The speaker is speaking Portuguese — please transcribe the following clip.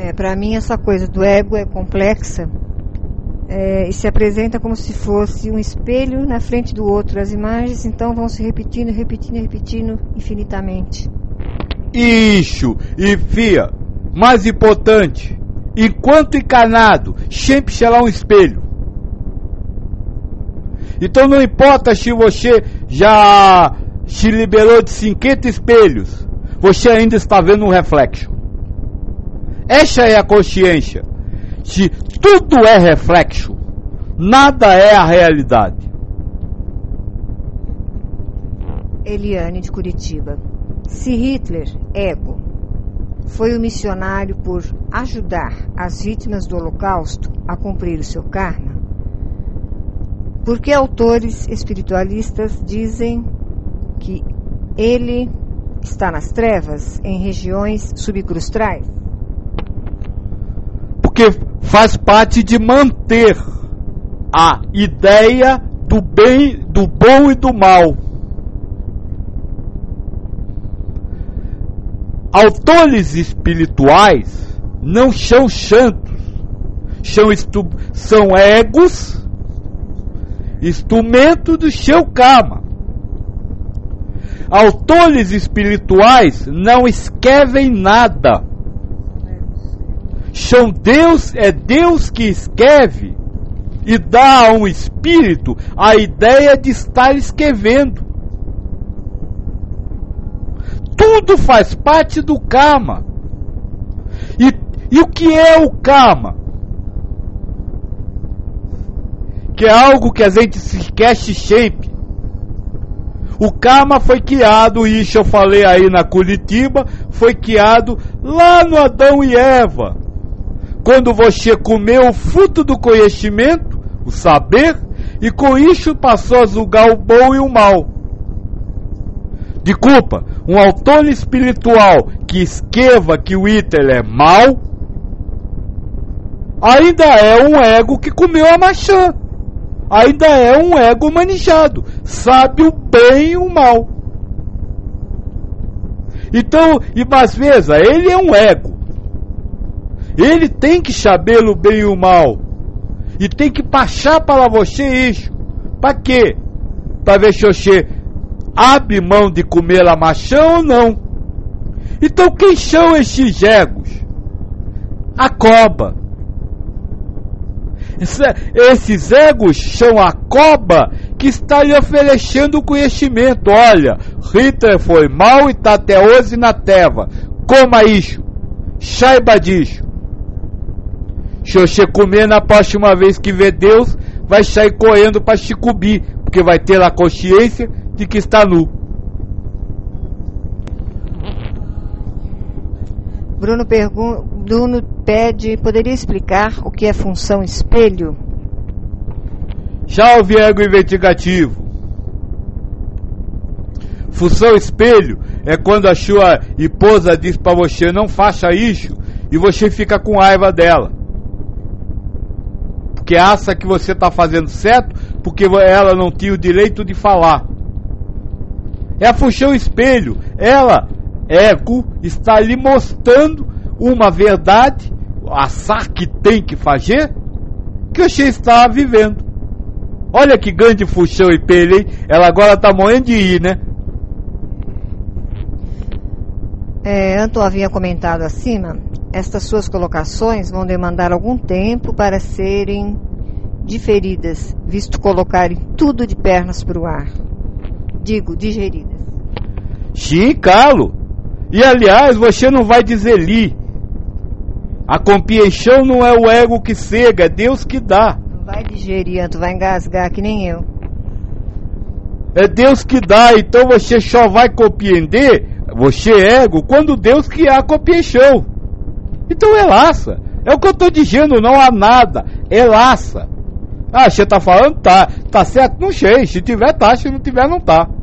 Para mim, essa coisa do ego é complexa e se apresenta como se fosse um espelho na frente do outro. As imagens, então, vão se repetindo infinitamente. Isso, e fia, mais importante, enquanto encarnado, sempre será um espelho. Então não importa se você já se liberou de 50 espelhos, você ainda está vendo um reflexo. Essa é a consciência. Se tudo é reflexo, nada é a realidade. Eliane de Curitiba. Se Hitler, ego, foi o missionário por ajudar as vítimas do Holocausto a cumprir o seu karma, por que autores espiritualistas dizem que ele está nas trevas, em regiões subcrustrais? Porque faz parte de manter a ideia do bem, do bom e do mal. Autores espirituais não são santos, são egos, instrumento do seu karma. Autores espirituais não escrevem nada. São Deus, é Deus que escreve e dá a um espírito a ideia de estar escrevendo. Tudo faz parte do karma. E o que é o karma? Que é algo que a gente se esquece sempre. O karma foi criado, isso eu falei aí na Curitiba, foi criado lá no Adão e Eva. Quando você comeu o fruto do conhecimento, o saber, e com isso passou a julgar o bom e o mal. Desculpa, um autor espiritual que escreva que o Hitler é mau, ainda é um ego que comeu a maçã. Ainda é um ego manejado, sabe o bem e o mal. Então, e às vezes, ele é um ego. Ele tem que saber o bem e o mal. E tem que passar para você isso. Para quê? Para ver se você abre mão de comer a maçã ou não. Então quem são esses egos? A cobra. Esses egos são a cobra que está lhe oferecendo o conhecimento. Olha, Hitler foi mal e está até hoje na terra. Coma isso. Saiba disso. Se você comer na próxima vez que vê Deus, vai sair correndo para se cobrir, porque vai ter a consciência de que está nu. Bruno pede, poderia explicar o que é função espelho? Salve, ego investigativo. Função espelho é quando a sua esposa diz para você não faça isso e você fica com raiva dela. Porque acha que você está fazendo certo porque ela não tinha o direito de falar. É a função espelho. Ela, ego, está lhe mostrando uma verdade, achar que tem que fazer, que você está vivendo. Olha que grande função espelho, hein? Ela agora está morrendo de ir, né? Anton havia comentado acima, estas suas colocações vão demandar algum tempo para serem diferidas, visto colocarem tudo de pernas para o ar. Digo, digeridas. Sim, Carlos. E aliás, você não vai dizer li. A compreensão não é o ego que cega, é Deus que dá. Não vai digerir, Anton, vai engasgar que nem eu. É Deus que dá, então você só vai compreender, você ego, quando Deus criar a compreensão. Então relaxa. É o que eu estou dizendo, não há nada. Relaxa. Ah, você está falando? Tá certo? Não sei. Se tiver, tá. Se não tiver, não tá.